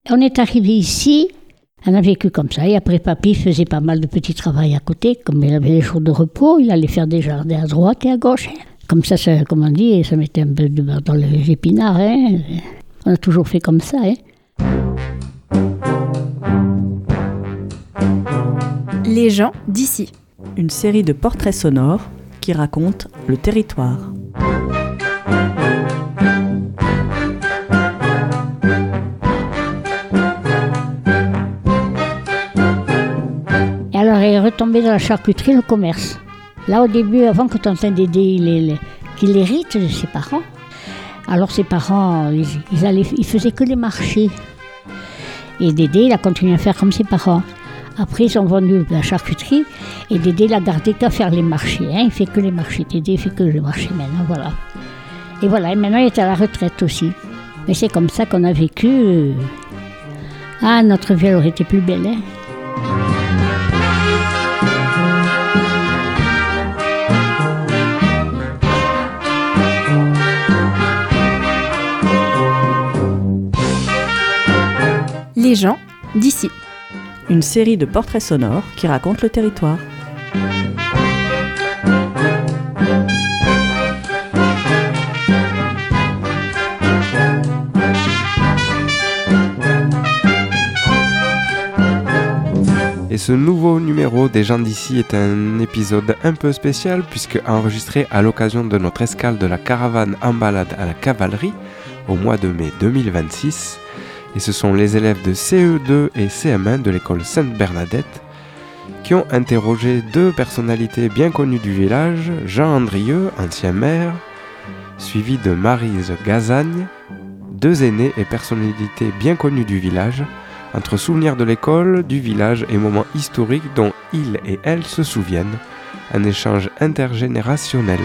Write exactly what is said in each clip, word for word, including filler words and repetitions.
On est arrivé ici, on a vécu comme ça. Et après, papy faisait pas mal de petits travaux à côté. Comme il avait les jours de repos, il allait faire des jardins à droite et à gauche. Comme ça, ça comme on dit, ça mettait un peu de beurre dans les épinards. Hein. On a toujours fait comme ça. Hein. Les gens d'ici. Une série de portraits sonores qui racontent le territoire. Et alors, il est retombé dans la charcuterie, le commerce. Là, au début, avant que Tantin Dédé il, il, qu'il hérite de ses parents, alors ses parents, ils, ils, allaient, ils faisaient que les marchés. Et Dédé, il a continué à faire comme ses parents. Après, ils ont vendu la charcuterie et Dédé l'a gardé qu'à faire les marchés. Hein. Il fait que les marchés. Dédé fait que les marchés maintenant, voilà. Et voilà, et maintenant il est à la retraite aussi. Mais c'est comme ça qu'on a vécu. Ah, notre vie aurait été plus belle, hein. Les gens d'ici. Une série de portraits sonores qui racontent le territoire. Et ce nouveau numéro des gens d'ici est un épisode un peu spécial puisque enregistré à l'occasion de notre escale de la caravane en balade à la cavalerie au mois de mai deux mille vingt-six. Et ce sont les élèves de C E deux et C M un de l'école Sainte-Bernadette qui ont interrogé deux personnalités bien connues du village, Jean Andrieux, ancien maire, suivi de Maryse Gazagne, deux aînés et personnalités bien connues du village, entre souvenirs de l'école, du village et moments historiques dont ils et elles se souviennent, un échange intergénérationnel.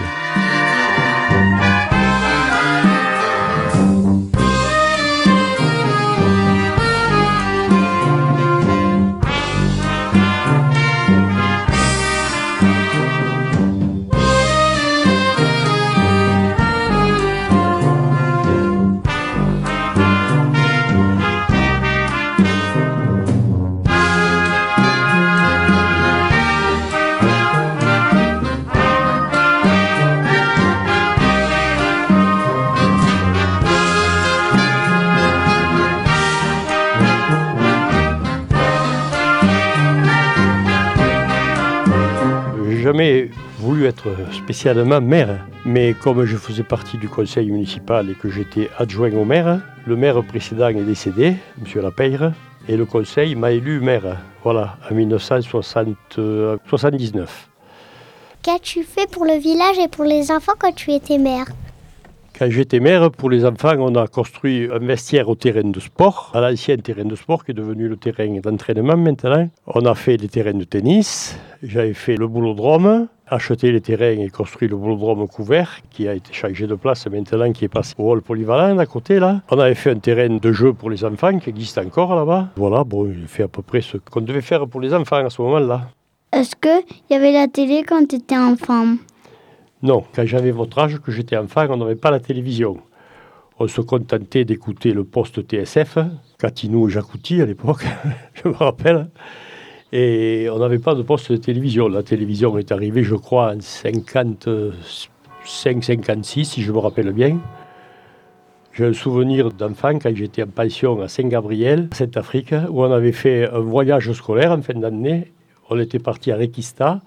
Jamais voulu être spécialement maire, mais comme je faisais partie du conseil municipal et que j'étais adjoint au maire, le maire précédent est décédé, M. Lapeyre, et le conseil m'a élu maire, voilà, en dix-neuf cent soixante-dix-neuf. Qu'as-tu fait pour le village et pour les enfants quand tu étais maire ? Quand j'étais maire, pour les enfants, on a construit un vestiaire au terrain de sport, à l'ancien terrain de sport qui est devenu le terrain d'entraînement maintenant. On a fait des terrains de tennis, j'avais fait le boulodrome, acheté les terrains et construit le boulodrome couvert qui a été changé de place maintenant, qui est passé au hall polyvalent à côté là. On avait fait un terrain de jeu pour les enfants qui existe encore là-bas. Voilà, bon, j'ai fait à peu près ce qu'on devait faire pour les enfants à ce moment-là. Est-ce qu'il y avait la télé quand tu étais enfant ? Non, quand j'avais votre âge, que j'étais enfant, on n'avait pas la télévision. On se contentait d'écouter le poste T S F, Catinou et Jacouti à l'époque, je me rappelle. Et on n'avait pas de poste de télévision. La télévision est arrivée, je crois, en cinquante-cinq cinquante-six, si je me rappelle bien. J'ai un souvenir d'enfant quand j'étais en pension à Saint-Gabriel, à Sainte-Afrique, où on avait fait un voyage scolaire en fin d'année. On était parti à Requista.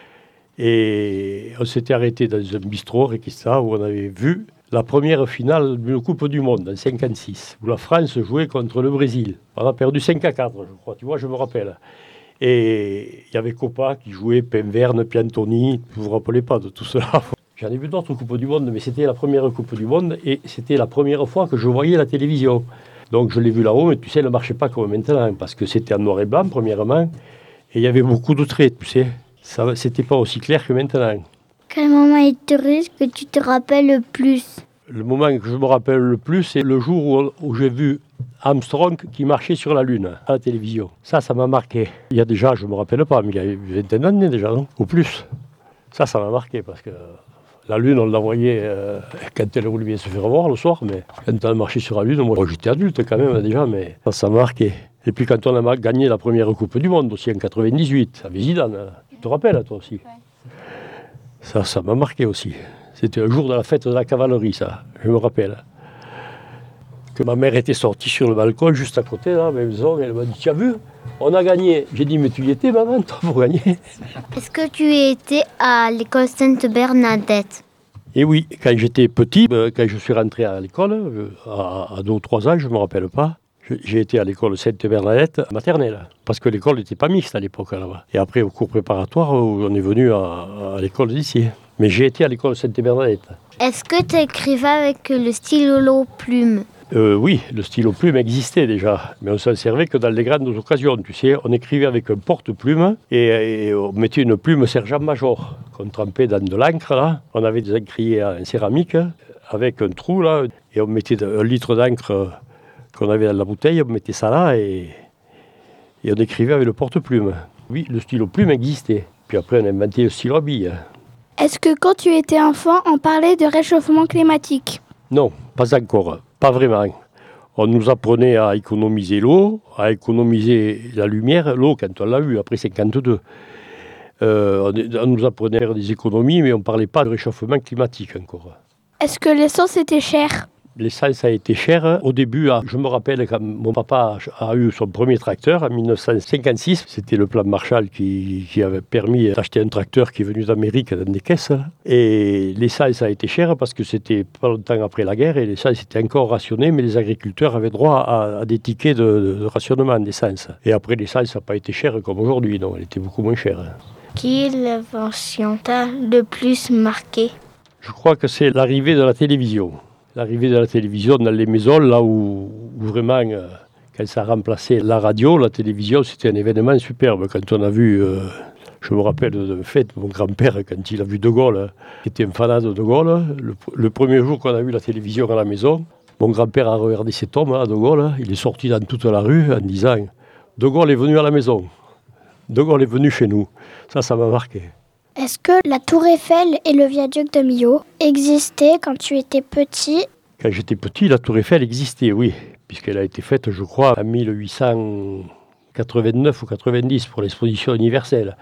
Et on s'était arrêté dans un bistrot, Requista, où on avait vu la première finale d'une Coupe du Monde, en cinquante-six, où la France jouait contre le Brésil. On a perdu cinq à quatre, je crois, tu vois, je me rappelle. Et il y avait Copa qui jouait, Penverne, Piantoni, vous ne vous rappelez pas de tout cela. J'en ai vu d'autres Coupes du Monde, mais c'était la première Coupe du Monde, et c'était la première fois que je voyais la télévision. Donc je l'ai vu là-haut, mais tu sais, elle ne marchait pas comme maintenant, parce que c'était en noir et blanc, premièrement, et il y avait beaucoup de traits, tu sais. Ça, c'était pas aussi clair que maintenant. Quel moment historique que tu te rappelles le plus ? Le moment que je me rappelle le plus, c'est le jour où, où j'ai vu Armstrong qui marchait sur la Lune à la télévision. Ça, ça m'a marqué. Il y a déjà, je me rappelle pas, mais il y a une vingtaine d'années déjà, non ? Ou plus. Ça, ça m'a marqué parce que La lune, on la voyait euh, quand elle voulait bien se faire voir le soir, mais quand on a marché sur la lune, moi j'étais adulte quand même déjà, mais ça, ça m'a marqué. Et puis quand on a gagné la première Coupe du Monde aussi en quatre-vingt-dix-huit, avec Zidane, tu te rappelles toi aussi? Ouais. Ça, ça m'a marqué aussi. C'était un jour de la fête de la cavalerie, ça, je me rappelle. Que ma mère était sortie sur le balcon, juste à côté, là, à la maison, et elle m'a dit, tu as vu? On a gagné. J'ai dit, mais tu y étais, maman, toi, pour gagner. Est-ce que tu étais à l'école Sainte-Bernadette? Et oui, quand j'étais petit, quand je suis rentré à l'école, à deux ou trois ans, je ne me rappelle pas, j'ai été à l'école Sainte-Bernadette maternelle, parce que l'école n'était pas mixte à l'époque là-bas. Et après, au cours préparatoire, on est venu à, à l'école d'ici. Mais j'ai été à l'école Sainte-Bernadette. Est-ce que tu écrivais avec le stylo plume? Euh, oui, le stylo plume existait déjà, mais on s'en servait que dans les grandes occasions. Tu sais, on écrivait avec un porte-plume et, et on mettait une plume sergent-major qu'on trempait dans de l'encre là. On avait des encriers en céramique avec un trou là et on mettait un litre d'encre qu'on avait dans la bouteille, on mettait ça là et, et on écrivait avec le porte-plume. Oui, le stylo plume existait. Puis après, on a inventé le stylo à billes. Est-ce que quand tu étais enfant, on parlait de réchauffement climatique? Non, pas encore. Pas vraiment. On nous apprenait à économiser l'eau, à économiser la lumière, l'eau quand on l'a eu après cinquante-deux. Euh, on, on nous apprenait à faire des économies, mais on ne parlait pas de réchauffement climatique encore. Est-ce que l'essence était chère? L'essence a été chère. Au début, je me rappelle quand mon papa a eu son premier tracteur en mille neuf cent cinquante-six. C'était le plan Marshall qui, qui avait permis d'acheter un tracteur qui est venu d'Amérique dans des caisses. Et l'essence a été chère parce que c'était pas longtemps après la guerre et l'essence était encore rationnée, mais les agriculteurs avaient droit à, à des tickets de, de, de rationnement d'essence. Et après, l'essence n'a pas été chère comme aujourd'hui, non, elle était beaucoup moins chère. Quelle invention t'a le plus marqué? Je crois que c'est l'arrivée de la télévision. L'arrivée de la télévision dans les maisons, là où, où vraiment, euh, quand ça a remplacé la radio, la télévision, c'était un événement superbe. Quand on a vu, euh, je me rappelle de fait, mon grand-père, quand il a vu De Gaulle, qui était un fanat de De Gaulle, le, le premier jour qu'on a vu la télévision à la maison, mon grand-père a regardé cet homme, là, De Gaulle, il est sorti dans toute la rue en disant « De Gaulle est venu à la maison, De Gaulle est venu chez nous ». Ça, ça m'a marqué. Est-ce que la Tour Eiffel et le viaduc de Millau existaient quand tu étais petit? Quand j'étais petit, la Tour Eiffel existait, oui, puisqu'elle a été faite, je crois, en mille huit cent quatre-vingt-neuf ou quatre-vingt-dix pour l'exposition universelle.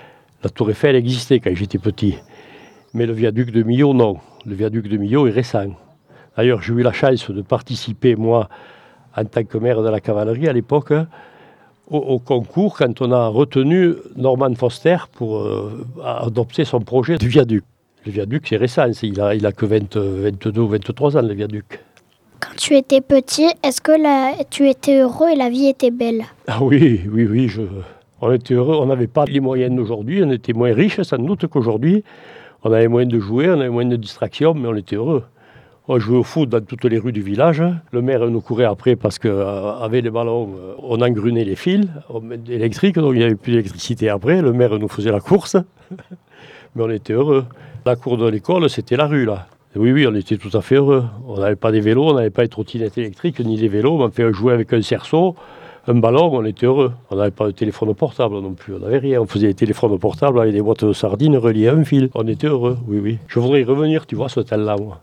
La Tour Eiffel existait quand j'étais petit. Mais le viaduc de Millau, non. Le viaduc de Millau est récent. D'ailleurs, j'ai eu la chance de participer, moi, en tant que maire de la cavalerie à l'époque, Au, au concours quand on a retenu Norman Foster pour euh, adopter son projet de viaduc. Le viaduc, c'est récent, il a, il a que vingt, vingt-deux ou vingt-trois ans, le viaduc. Quand tu étais petit, est-ce que la, tu étais heureux et la vie était belle? Ah oui, oui, oui, je, on était heureux. On n'avait pas les moyens d'aujourd'hui, on était moins riches sans doute qu'aujourd'hui. On avait moyen de jouer, on avait moyen de distraction, mais on était heureux. On jouait au foot dans toutes les rues du village. Le maire nous courait après parce qu'avec les ballons, on engrenait les fils électriques, donc il n'y avait plus d'électricité après. Le maire nous faisait la course, mais on était heureux. La cour de l'école, c'était la rue, là. Et oui, oui, on était tout à fait heureux. On n'avait pas des vélos, on n'avait pas de trottinettes électriques, ni des vélos. On fait jouer avec un cerceau, un ballon, on était heureux. On n'avait pas de téléphone portable non plus, on n'avait rien. On faisait des téléphones portables avec des boîtes de sardines reliées à un fil. On était heureux, oui, oui. Je voudrais y revenir, tu vois, ce temps-là, moi.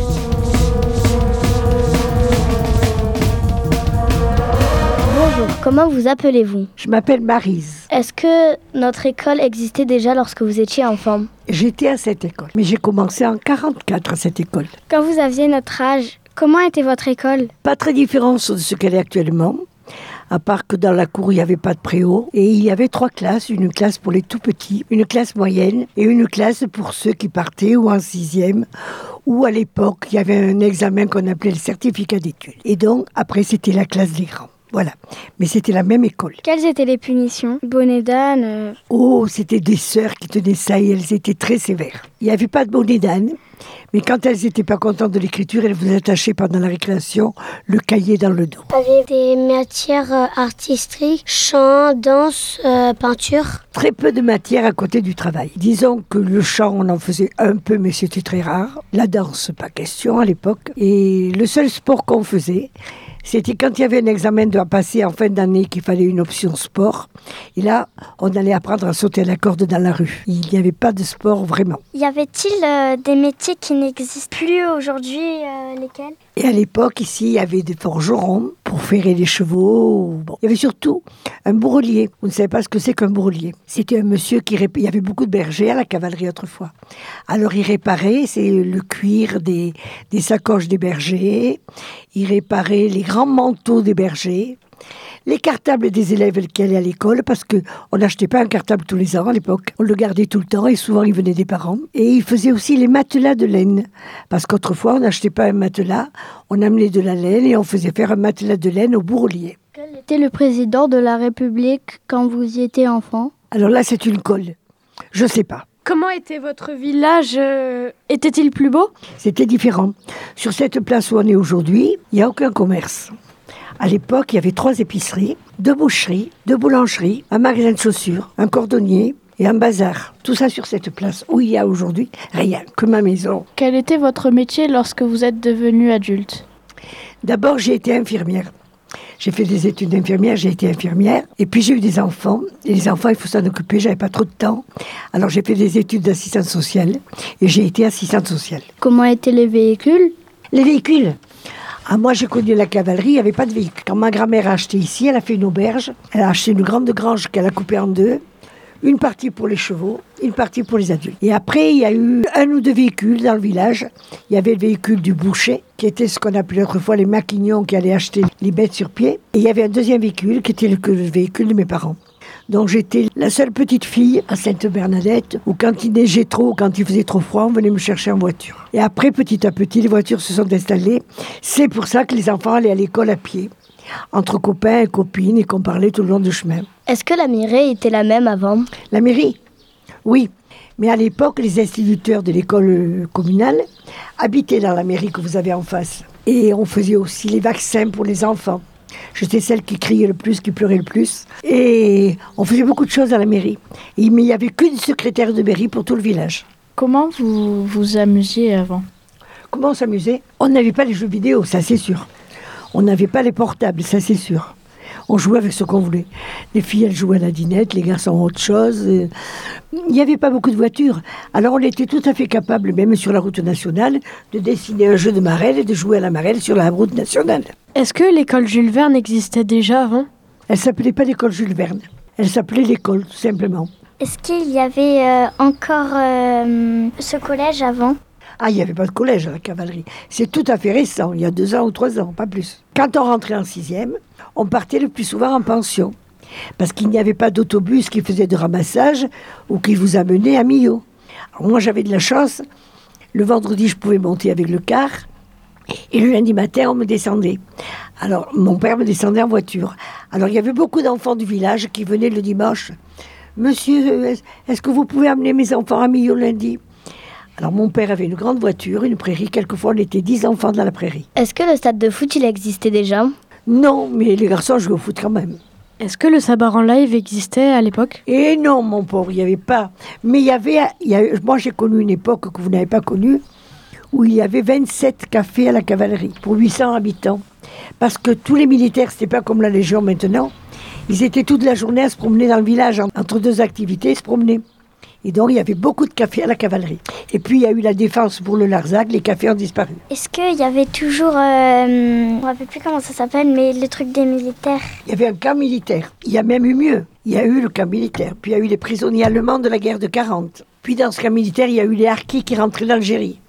Comment vous appelez-vous? Je m'appelle Maryse. Est-ce que notre école existait déjà lorsque vous étiez enfant? J'étais à cette école, mais j'ai commencé en quarante-quatre à cette école. Quand vous aviez notre âge, comment était votre école? Pas très différente de ce qu'elle est actuellement, à part que dans la cour, il n'y avait pas de préau. Et il y avait trois classes, une classe pour les tout-petits, une classe moyenne et une classe pour ceux qui partaient ou en sixième, ou à l'époque, il y avait un examen qu'on appelait le certificat d'études. Et donc, après, c'était la classe des grands. Voilà, mais c'était la même école. Quelles étaient les punitions? Bonnet d'âne euh... Oh, c'était des sœurs qui tenaient ça et elles étaient très sévères. Il n'y avait pas de bonnet d'âne, mais quand elles n'étaient pas contentes de l'écriture, elles vous attachaient pendant la récréation le cahier dans le dos. Il y avait des matières artistiques, chant, danse, euh, peinture. Très peu de matières à côté du travail. Disons que le chant, on en faisait un peu, mais c'était très rare. La danse, pas question à l'époque. Et le seul sport qu'on faisait, C'était quand il y avait un examen à passer en fin d'année qu'il fallait une option sport. Et là, on allait apprendre à sauter à la corde dans la rue. Il n'y avait pas de sport vraiment. Y avait-il euh, des métiers qui n'existent plus aujourd'hui, euh, lesquels ? Et à l'époque, ici, il y avait des forgerons pour ferrer les chevaux. Bon. Il y avait surtout un bourrelier. Vous ne savez pas ce que c'est qu'un bourrelier. C'était un monsieur qui réparait. Il y avait beaucoup de bergers à la cavalerie autrefois. Alors, il réparait, c'est le cuir des, des sacoches des bergers. Il réparait les grands manteaux des bergers. Les cartables des élèves qui allaient à l'école, parce qu'on n'achetait pas un cartable tous les ans à l'époque. On le gardait tout le temps et souvent il venait des parents. Et il faisait aussi les matelas de laine. Parce qu'autrefois, on n'achetait pas un matelas, on amenait de la laine et on faisait faire un matelas de laine au bourrelier. Quel était le président de la République quand vous y étiez enfant ? Alors là, c'est une colle. Je ne sais pas. Comment était votre village euh, Était-il plus beau ? C'était différent. Sur cette place où on est aujourd'hui, il n'y a aucun commerce. À l'époque, il y avait trois épiceries, deux boucheries, deux boulangeries, un magasin de chaussures, un cordonnier et un bazar. Tout ça sur cette place où il y a aujourd'hui rien que ma maison. Quel était votre métier lorsque vous êtes devenu adulte ? D'abord, j'ai été infirmière. J'ai fait des études d'infirmière, j'ai été infirmière. Et puis j'ai eu des enfants. Et les enfants, il faut s'en occuper, j'avais pas trop de temps. Alors j'ai fait des études d'assistante sociale et j'ai été assistante sociale. Comment étaient les véhicules ? Les véhicules ? Ah, moi, j'ai connu la cavalerie, il n'y avait pas de véhicule. Quand ma grand-mère a acheté ici, elle a fait une auberge. Elle a acheté une grande grange qu'elle a coupée en deux. Une partie pour les chevaux, une partie pour les adultes. Et après, il y a eu un ou deux véhicules dans le village. Il y avait le véhicule du boucher, qui était ce qu'on appelait autrefois les maquignons qui allaient acheter les bêtes sur pied. Et il y avait un deuxième véhicule, qui était le, le véhicule de mes parents. Donc j'étais la seule petite fille à Sainte-Bernadette, où quand il neigeait trop, quand il faisait trop froid, on venait me chercher en voiture. Et après, petit à petit, les voitures se sont installées. C'est pour ça que les enfants allaient à l'école à pied, entre copains et copines, et qu'on parlait tout le long du chemin. Est-ce que la mairie était la même avant ? La mairie ? Oui. Mais à l'époque, les instituteurs de l'école communale habitaient dans la mairie que vous avez en face. Et on faisait aussi les vaccins pour les enfants. J'étais celle qui criait le plus, qui pleurait le plus. Et on faisait beaucoup de choses à la mairie. Et, mais il n'y avait qu'une secrétaire de mairie pour tout le village. Comment vous vous amusiez avant ? Comment on s'amusait ? On n'avait pas les jeux vidéo, ça c'est sûr. On n'avait pas les portables, ça c'est sûr. On jouait avec ce qu'on voulait. Les filles, elles jouaient à la dinette, les garçons autre chose. Il n'y avait pas beaucoup de voitures. Alors on était tout à fait capable, même sur la route nationale, de dessiner un jeu de marelle et de jouer à la marelle sur la route nationale. Est-ce que l'école Jules Verne existait déjà avant ? Elle ne s'appelait pas l'école Jules Verne. Elle s'appelait l'école, tout simplement. Est-ce qu'il y avait euh, encore euh, ce collège avant ? Ah, il n'y avait pas de collège à la cavalerie. C'est tout à fait récent, il y a deux ans ou trois ans, pas plus. Quand on rentrait en sixième, on partait le plus souvent en pension. Parce qu'il n'y avait pas d'autobus qui faisait de ramassage ou qui vous amenait à Millau. Alors moi, j'avais de la chance. Le vendredi, je pouvais monter avec le car. Et le lundi matin, on me descendait. Alors, mon père me descendait en voiture. Alors, il y avait beaucoup d'enfants du village qui venaient le dimanche. « Monsieur, est-ce que vous pouvez amener mes enfants à Millau lundi ?» Alors, mon père avait une grande voiture, une prairie. Quelquefois, on était dix enfants dans la prairie. Est-ce que le stade de foot, il existait déjà ? Non, mais les garçons jouaient au foot quand même. Est-ce que le sabar en live existait à l'époque ? Et non, mon pauvre, il n'y avait pas. Mais il y avait, il y a, moi j'ai connu une époque que vous n'avez pas connue, où il y avait vingt-sept cafés à la cavalerie, pour huit cents habitants. Parce que tous les militaires, c'était pas comme la Légion maintenant, ils étaient toute la journée à se promener dans le village, entre deux activités, ils se promenaient. Et donc, il y avait beaucoup de cafés à la cavalerie. Et puis, il y a eu la défense pour le Larzac, les cafés ont disparu. Est-ce qu'il y avait toujours, euh, je ne me rappelle plus comment ça s'appelle, mais le truc des militaires ? Il y avait un camp militaire. Il y a même eu mieux. Il y a eu le camp militaire. Puis, il y a eu les prisonniers allemands de la guerre de quarante. Puis, dans ce camp militaire, il y a eu les harkis qui rentraient d'Algérie.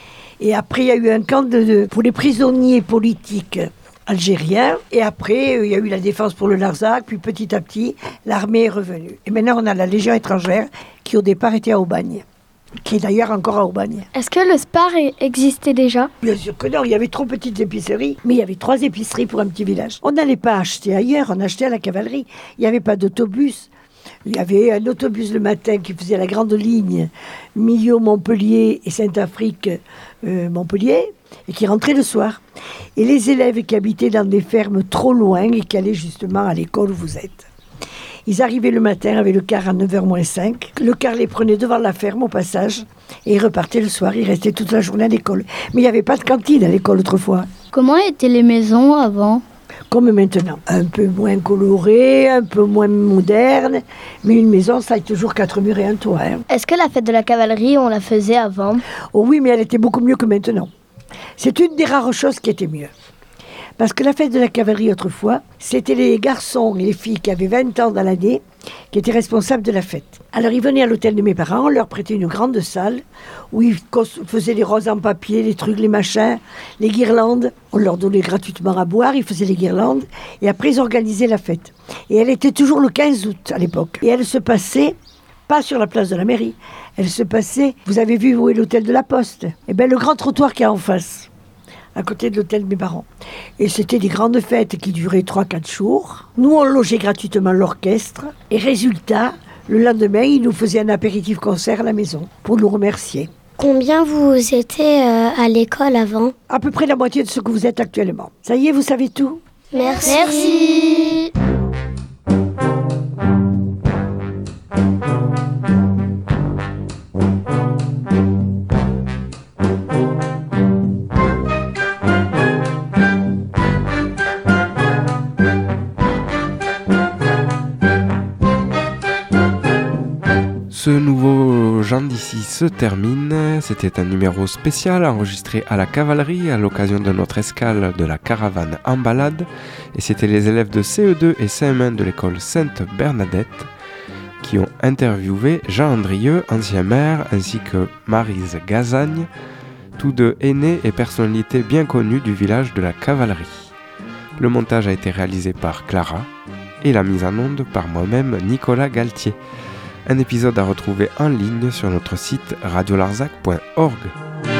Et après, il y a eu un camp de, de, pour les prisonniers politiques algériens. Et après, il y a eu la défense pour le Larzac. Puis petit à petit, l'armée est revenue. Et maintenant, on a la Légion étrangère qui, au départ, était à Aubagne. Qui est d'ailleurs encore à Aubagne. Est-ce que le Spar existait déjà ? Bien sûr que non. Il y avait trop petites épiceries. Mais il y avait trois épiceries pour un petit village. On n'allait pas acheter ailleurs. On achetait à la cavalerie. Il n'y avait pas d'autobus. Il y avait un autobus le matin qui faisait la grande ligne Millau-Montpellier et Saint-Afrique-Montpellier et qui rentrait le soir. Et les élèves qui habitaient dans des fermes trop loin et qui allaient justement à l'école où vous êtes. Ils arrivaient le matin avec le car à neuf heures moins cinq. Le car les prenait devant la ferme au passage et ils repartaient le soir. Ils restaient toute la journée à l'école. Mais il n'y avait pas de cantine à l'école autrefois. Comment étaient les maisons avant ? comme maintenant. Un peu moins coloré, un peu moins moderne, mais une maison, ça a toujours quatre murs et un toit. Hein. Est-ce que la fête de la cavalerie, on la faisait avant? Oh oui, mais elle était beaucoup mieux que maintenant. C'est une des rares choses qui était mieux. Parce que la fête de la cavalerie, autrefois, c'était les garçons et les filles qui avaient vingt ans dans l'année qui étaient responsables de la fête. Alors ils venaient à l'hôtel de mes parents, on leur prêtait une grande salle où ils faisaient les roses en papier, les trucs, les machins, les guirlandes. On leur donnait gratuitement à boire, ils faisaient les guirlandes et après ils organisaient la fête. Et elle était toujours le quinze août à l'époque. Et elle se passait pas sur la place de la mairie, elle se passait, vous avez vu où est l'hôtel de la Poste? Eh bien le grand trottoir qui est en face, à côté de l'hôtel de mes parents. Et c'était des grandes fêtes qui duraient trois quatre jours. Nous, on logeait gratuitement l'orchestre. Et résultat, le lendemain, ils nous faisaient un apéritif-concert à la maison pour nous remercier. Combien vous étiez euh, à l'école avant? À peu près la moitié de ce que vous êtes actuellement. Ça y est, vous savez tout? Merci. Merci. Ce nouveau Gens d'ici se termine. C'était un numéro spécial enregistré à la cavalerie à l'occasion de notre escale de la caravane en balade. Et c'était les élèves de C E deux et C M un de l'école Sainte-Bernadette qui ont interviewé Jean Andrieux, ancien maire, ainsi que Maryse Gazagne, tous deux aînés et personnalités bien connues du village de la cavalerie. Le montage a été réalisé par Clara et la mise en onde par moi-même, Nicolas Galtier. Un épisode à retrouver en ligne sur notre site radio larzac point org.